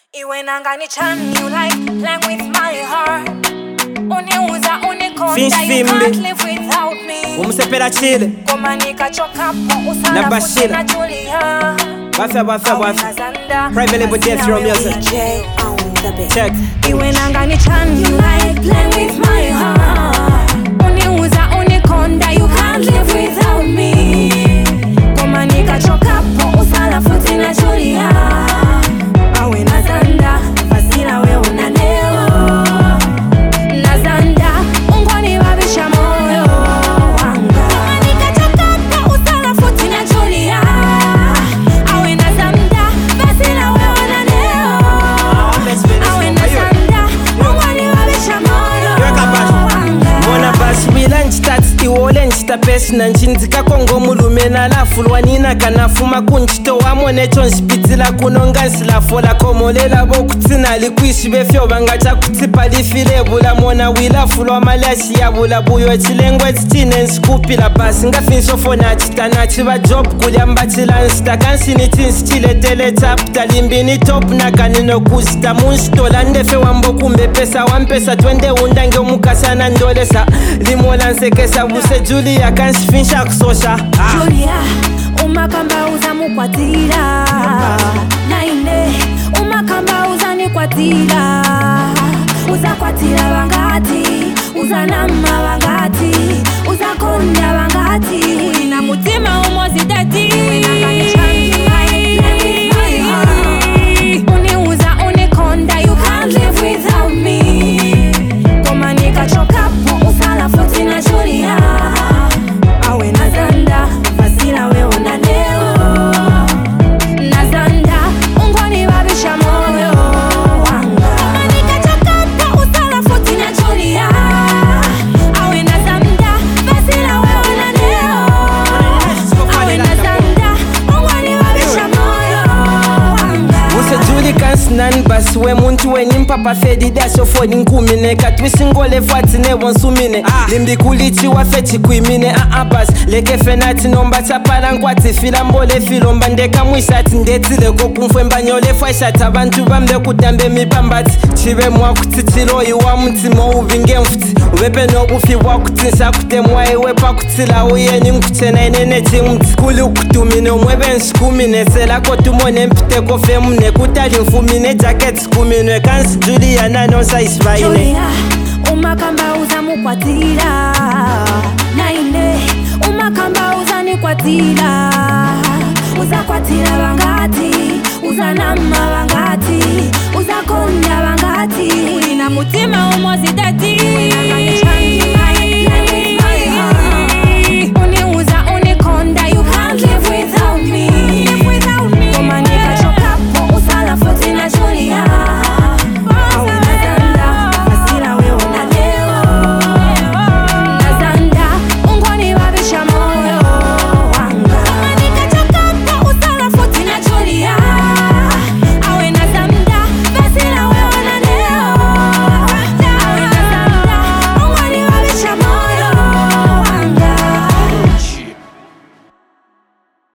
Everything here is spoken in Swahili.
Iwe nangani chan, you like playing with my heart. Uniuza unikonda, you can't live without me. Umusepera chile Koma nikachoka po usala futi na Julia. What's Private label Death Row Music. Check. Iwe nangani chan, you like playing with my heart. Uniuza unikonda, you can't live without me. Koma nikachoka po usala futi na Julia. Awe nazanda, fasina we unaneo. Nazanda, ungwani wabisha moyo wanga. Kama nikachoka po usala futi na Julia. Awe nazanda, fasina we unaneo. Awe nazanda, ungwani wabisha moyo wanga. Mwana basi bilanchi tati iwole nchita pesi na nchinzika kongo mulumena la fulwanina kanafuma kunchito wamone chonshipitila kunonga nsilafola komolela bokutina likuishi befyo bangacha kutipa lifile bula mona wila fulwa malashi ya bula buyo chilengwe chitine nsikupila basi ngafinsofona chitana chiba job kulyamba chilansita kansini chinsichiletele chapta limbini top na kanino kusita munshitola ndefe wambo kumbe pesa wampesa twende undange omukasana ndolesa limola nsekesa buse Julia kansifinsha kusosha Julia, umakamba uza mukwatira. Naine, umakamba uza nikwatira. Uza kwatira wangati, uza nama wangati, uza konya wangati. Ina mutima umozi dati. Uniuza unikonda, you can't live without me. Koma nikachoka po usala futi na Julia. Awe nazanda, fasina we unaneo. Nazanda, ungwani wabisha moyo wanga. Kama nikachoka po usala futi na Julia. Awe nazanda, fasina we unaneo. Awe nazanda, ungwani wabisha moyo wanga. Use Julie kansinan basi we muntu weni mpapa fedi dasho fodi nkumine katwisingole fatine wonsumine limbi kulichi wafechi kuimine basi leke fenati nomba chapala nkwati fila mbole filomba ndeka mwisati ndetile kokumfwe mbanyole fwaishati abantu bambe kutambe mipambati chibe mwakuti chiloyi wa mutima uvinge mfuti ubepe nobufi bwakutinsa kutemwa iwe pakutila uyeni nkuchena inene chimti kuli ukutumine umwebe nshikumine selako tumone mpite kofe mune kutali mfumine jacket kumine kansi Julia nanonsa isvaine Julia, umakamba uza mukwatira. Naine, umakamba uza nikwatira. Uza kwatira wangati, uza nama wangati,